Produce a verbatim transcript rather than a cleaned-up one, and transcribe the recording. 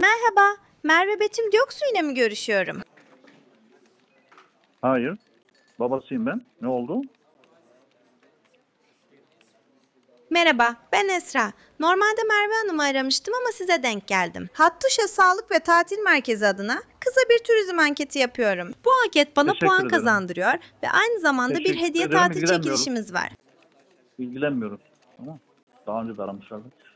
Merhaba, Merve Betim Göksu ile mi görüşüyorum? Hayır. Babasıyım ben. Ne oldu? Merhaba, ben Esra. Normalde Merve Hanım'ı aramıştım ama size denk geldim. Hattuşa Sağlık ve Tatil Merkezi adına kısa bir turizm anketi yapıyorum. Bu anket bana Teşekkür puan ederim. kazandırıyor ve aynı zamanda bir Teşekkür hediye ederim. tatil İlgilenmiyoruz. çekilişimiz var. İlgilenmiyoruz. Tamam. Daha önce de aramışlardı.